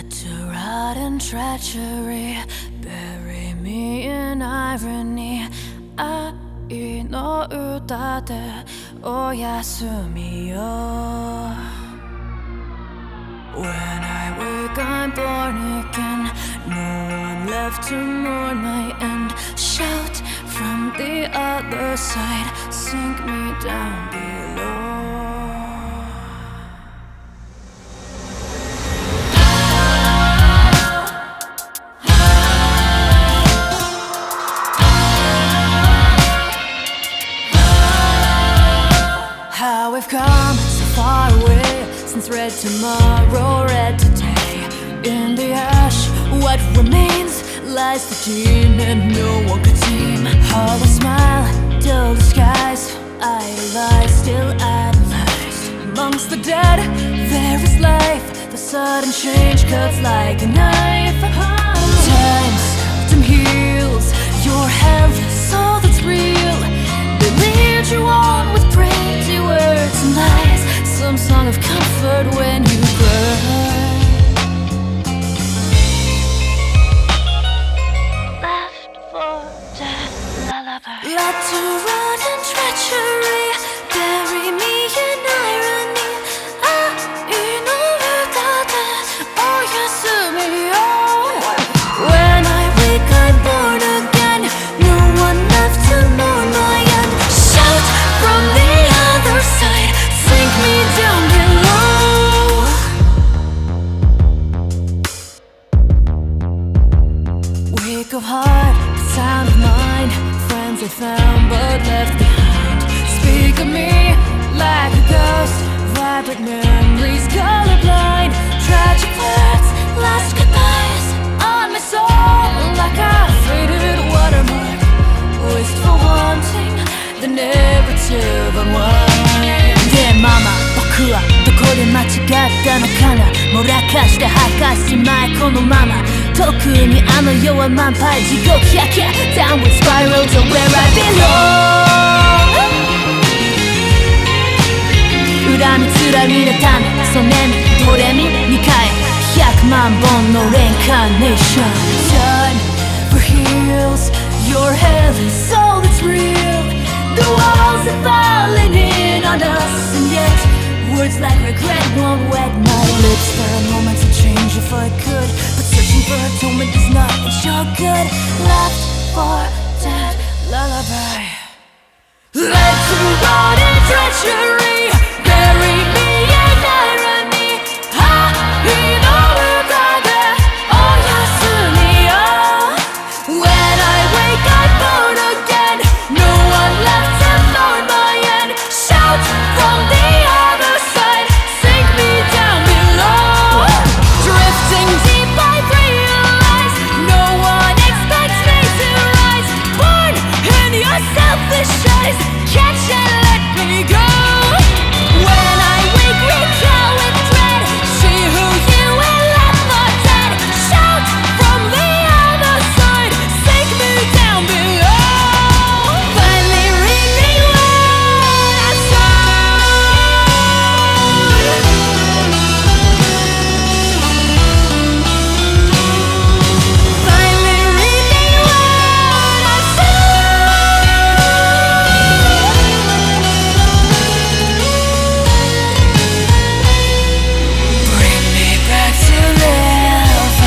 Led to rot and treachery, bury me in irony. 愛の歌でおやすみよ。When I wake I'm born again, no one left to mourn my end. Shout from the other side, sink me down below. How we've come so far away since red tomorrow, red today. In the ash, what remains lies the demon no one could tame. Hollow smile, dull disguise, I lie still analyzed. Amongst the dead, there is life. The sudden change cuts like a knife. Time seldom heals your health, all that's real. They lead you on with pretty words and lies, some song of comfort when you cry. Left for dead lullaby. Led to rot and treachery, bury me in irony. 愛の歌でおやすみよ。When I wake I'm born again, no one left to mourn my end. Shout from the other side, sink me down below. Wake of heart, sound of mind, friends I found but left behind. Speak of me like a ghost, vibrant memories colorblind. Tragic words, last goodbyes on my soul like a faded watermark. Wistful wanting, the narrative unwind. でママ、僕はどこで間違ったのかな。もらかして破壊しまいこのまま。特にあの世は満杯地獄百景 Downward spiral to where I belong. 恨みつらみのためそねみドレミ2回100万本のレインカーネーション Time for heals, your hell is all that's real. The walls are falling in on us, and yet words like regret won't wet my lips. For a moment to change if I could, but searching for atonement is not ensure good. Left for dead lullaby. Led to rot and treachery, bury me in irony. 愛の歌でおやすみよ。When I wake I'm born again, no one left to mourn my end. Shout from the other side, sink me down below. Drifting deep I realize, no one expects me to rise. Born in your selfish eyes, catch and let me go. When I wake, recall with dread, see who you will left for dead. Shout from the other side, sink me down below. Finally reading what I saw. Finally reading what I saw. Bring me back to live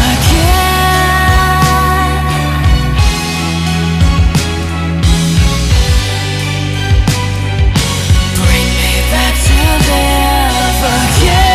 again. Bring me back to live again.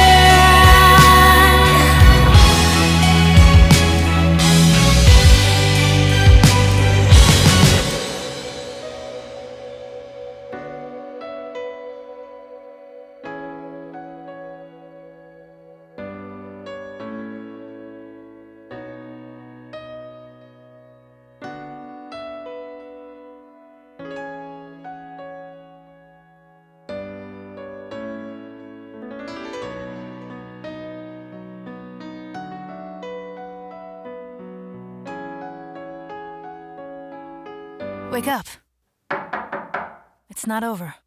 Wake up. It's not over.